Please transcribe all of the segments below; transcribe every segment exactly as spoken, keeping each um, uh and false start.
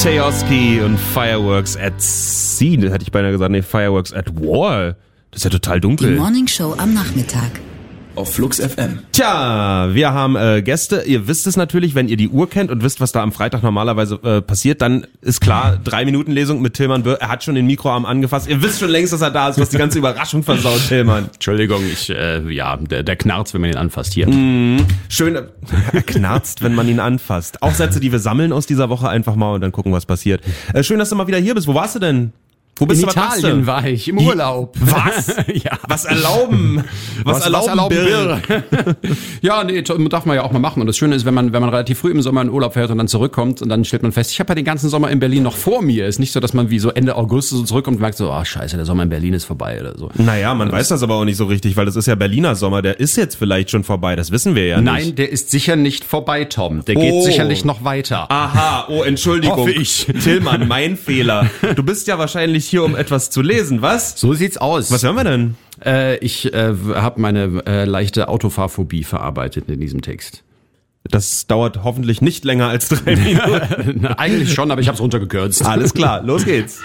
Chaiosky und Fireworks at Sea, das hätte ich beinahe gesagt, nee, Fireworks at War. Das ist ja total dunkel. Die Morning Show am Nachmittag. Auf Flux F M. Tja, wir haben äh, Gäste. Ihr wisst es natürlich, wenn ihr die Uhr kennt und wisst, was da am Freitag normalerweise äh, passiert, dann ist klar, drei Minuten Lesung mit Tillmann Böhr. Er hat schon den Mikroarm angefasst. Ihr wisst schon längst, dass er da ist. Du hast die ganze Überraschung versaut, Tillmann. Entschuldigung, ich, äh, ja, der, der knarzt, wenn man ihn anfasst hier. Mm, schön, er knarzt, wenn man ihn anfasst. Auch Sätze, die wir sammeln aus dieser Woche einfach mal und dann gucken, was passiert. Äh, schön, dass du mal wieder hier bist. Wo warst du denn? Wo bist in du, Italien war ich, im Urlaub. Was? Ja. Was erlauben? Was, was erlauben, was erlauben Bill? Bill? Ja, nee, darf man ja auch mal machen. Und das Schöne ist, wenn man wenn man relativ früh im Sommer in Urlaub fährt und dann zurückkommt und dann stellt man fest, ich habe ja den ganzen Sommer in Berlin noch vor mir. Ist nicht so, dass man wie so Ende August so zurückkommt und merkt so, ah, oh, scheiße, der Sommer in Berlin ist vorbei oder so. Naja, man weiß das aber auch nicht so richtig, weil das ist ja Berliner Sommer. Der ist jetzt vielleicht schon vorbei, das wissen wir ja nicht. Nein, der ist sicher nicht vorbei, Tom. Der Oh. geht sicherlich noch weiter. Aha, oh, Entschuldigung. Hoffe ich. Tillmann, mein Fehler. Du bist ja wahrscheinlich hier, um etwas zu lesen, was? So sieht's aus. Was hören wir denn? Äh, ich äh, habe meine äh, leichte Autofahrphobie verarbeitet in diesem Text. Das dauert hoffentlich nicht länger als drei Minuten. Na, eigentlich schon, aber ich habe es runtergekürzt. Alles klar, los geht's.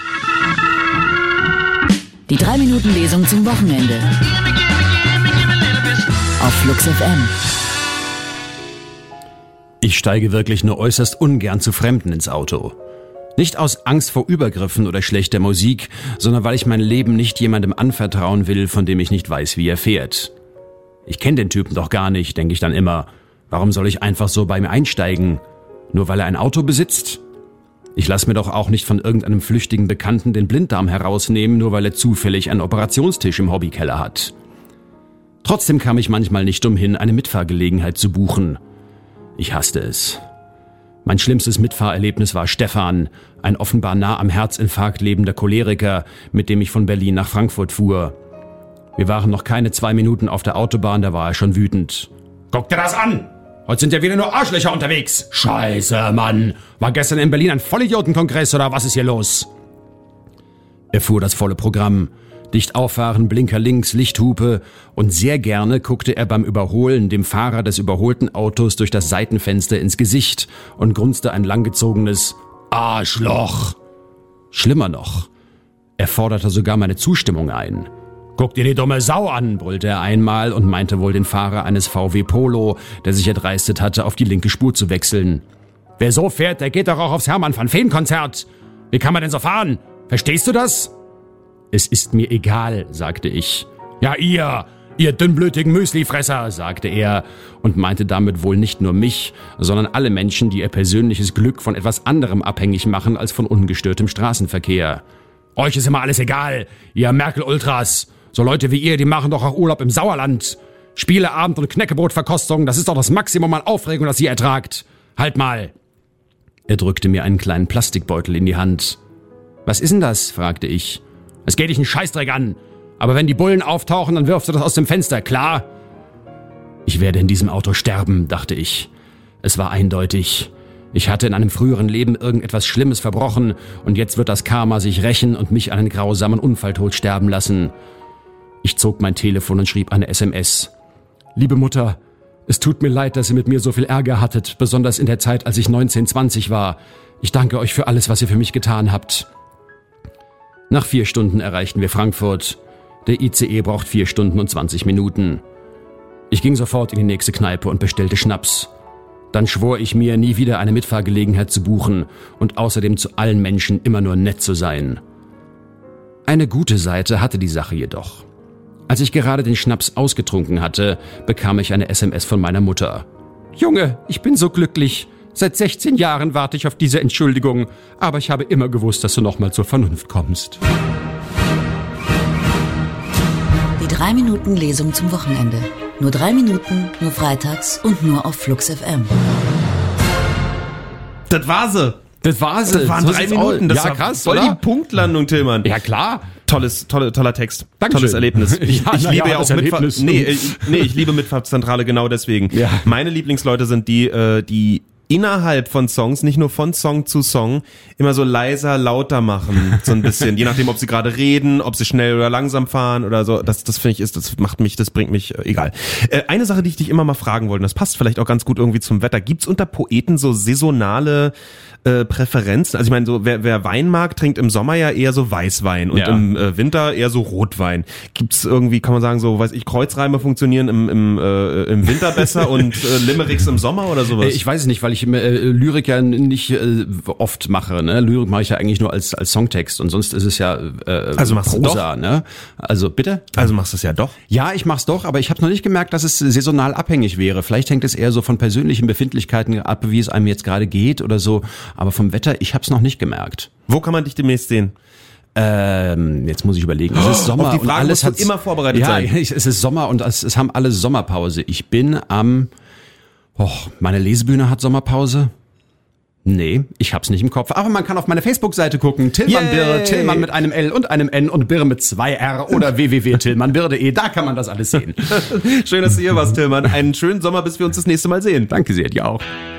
Die drei Minuten Lesung zum Wochenende. Auf Flux F M. Ich steige wirklich nur äußerst ungern zu Fremden ins Auto. Nicht aus Angst vor Übergriffen oder schlechter Musik, sondern weil ich mein Leben nicht jemandem anvertrauen will, von dem ich nicht weiß, wie er fährt. Ich kenne den Typen doch gar nicht, denke ich dann immer. Warum soll ich einfach so bei mir einsteigen? Nur weil er ein Auto besitzt? Ich lasse mir doch auch nicht von irgendeinem flüchtigen Bekannten den Blinddarm herausnehmen, nur weil er zufällig einen Operationstisch im Hobbykeller hat. Trotzdem kam ich manchmal nicht umhin, eine Mitfahrgelegenheit zu buchen. Ich hasste es. Mein schlimmstes Mitfahrerlebnis war Stefan, ein offenbar nah am Herzinfarkt lebender Choleriker, mit dem ich von Berlin nach Frankfurt fuhr. Wir waren noch keine zwei Minuten auf der Autobahn, da war er schon wütend. Guck dir das an! Heute sind ja wieder nur Arschlöcher unterwegs! Scheiße, Mann! War gestern in Berlin ein Vollidiotenkongress oder was ist hier los? Er fuhr das volle Programm. Dicht auffahren, Blinker links, Lichthupe und sehr gerne guckte er beim Überholen dem Fahrer des überholten Autos durch das Seitenfenster ins Gesicht und grunzte ein langgezogenes Arschloch. Schlimmer noch, er forderte sogar meine Zustimmung ein. Guck dir die dumme Sau an, brüllte er einmal und meinte wohl den Fahrer eines V W Polo, der sich erdreistet hatte, auf die linke Spur zu wechseln. Wer so fährt, der geht doch auch aufs Hermann van Veen Konzert. Wie kann man denn so fahren? Verstehst du das? Es ist mir egal, sagte ich. Ja, ihr, ihr dünnblütigen Müslifresser, sagte er und meinte damit wohl nicht nur mich, sondern alle Menschen, die ihr persönliches Glück von etwas anderem abhängig machen als von ungestörtem Straßenverkehr. Euch ist immer alles egal, ihr Merkel-Ultras. So Leute wie ihr, die machen doch auch Urlaub im Sauerland. Spieleabend und Knäckebrotverkostung, das ist doch das Maximum an Aufregung, das ihr ertragt. Halt mal. Er drückte mir einen kleinen Plastikbeutel in die Hand. Was ist denn das? Fragte ich. Es geht dich einen Scheißdreck an. Aber wenn die Bullen auftauchen, dann wirfst du das aus dem Fenster, klar? Ich werde in diesem Auto sterben, dachte ich. Es war eindeutig. Ich hatte in einem früheren Leben irgendetwas Schlimmes verbrochen und jetzt wird das Karma sich rächen und mich einen grausamen Unfalltod sterben lassen. Ich zog mein Telefon und schrieb eine S M S. Liebe Mutter, es tut mir leid, dass ihr mit mir so viel Ärger hattet, besonders in der Zeit, als ich neunzehn, zwanzig war. Ich danke euch für alles, was ihr für mich getan habt. Nach vier Stunden erreichten wir Frankfurt. Der I C E braucht vier Stunden und zwanzig Minuten. Ich ging sofort in die nächste Kneipe und bestellte Schnaps. Dann schwor ich mir, nie wieder eine Mitfahrgelegenheit zu buchen und außerdem zu allen Menschen immer nur nett zu sein. Eine gute Seite hatte die Sache jedoch. Als ich gerade den Schnaps ausgetrunken hatte, bekam ich eine S M S von meiner Mutter. Junge, ich bin so glücklich. Seit sechzehn Jahren warte ich auf diese Entschuldigung, aber ich habe immer gewusst, dass du nochmal zur Vernunft kommst. Die drei Minuten Lesung zum Wochenende. Nur drei Minuten, nur freitags und nur auf Flux F M. Das war sie. Das war sie. Das waren so drei Minuten. Das ja, war krass, voll oder? die Punktlandung, Tillmann. Ja, klar. Tolles, tolle, toller Text. Dankeschön. Tolles Erlebnis. Ich, Ja, ich na liebe ja, ja auch das Mitfahr- Erlebnis. nee, ich, nee, ich liebe Mitfahrzentrale genau deswegen. Ja. Meine Lieblingsleute sind die, äh, die innerhalb von Songs, nicht nur von Song zu Song, immer so leiser, lauter machen, so ein bisschen, je nachdem, ob sie gerade reden, ob sie schnell oder langsam fahren oder so. Das, das finde ich ist, das macht mich, das bringt mich, äh, egal. Äh, eine Sache, die ich dich immer mal fragen wollte, das passt vielleicht auch ganz gut irgendwie zum Wetter. Gibt's unter Poeten so saisonale äh, Präferenzen? Also ich meine, so wer, wer Wein mag, trinkt im Sommer ja eher so Weißwein und ja. im äh, Winter eher so Rotwein. Gibt's irgendwie, kann man sagen, so, weiß ich, Kreuzreime funktionieren im im, äh, im Winter besser und äh, Limericks im Sommer oder sowas? Ich weiß es nicht, weil ich äh, Lyrik ja nicht äh, oft mache. Ne? Lyrik mache ich ja eigentlich nur als als Songtext und sonst ist es ja äh, also machst Prosa. Du doch? Ne? Also bitte? Also machst du es ja doch? Ja, ich mach's doch, aber ich habe noch nicht gemerkt, dass es saisonal abhängig wäre. Vielleicht hängt es eher so von persönlichen Befindlichkeiten ab, wie es einem jetzt gerade geht oder so. Aber vom Wetter, ich habe es noch nicht gemerkt. Wo kann man dich demnächst sehen? Ähm, jetzt muss ich überlegen. Es ist Sommer Auf die Frage und alles musst du hat immer vorbereitet ja, sein. Ja, es ist Sommer und es, es haben alle Sommerpause. Ich bin am oh, meine Lesebühne hat Sommerpause. Nee, ich hab's nicht im Kopf. Aber man kann auf meine Facebook-Seite gucken. Tillmann Birr, Tillmann mit einem L und einem N und Birr mit zwei R oder w w w punkt tillmann birr punkt de. Da kann man das alles sehen. Schön, dass du hier warst, Tillmann. Einen schönen Sommer, bis wir uns das nächste Mal sehen. Danke sehr, dir auch.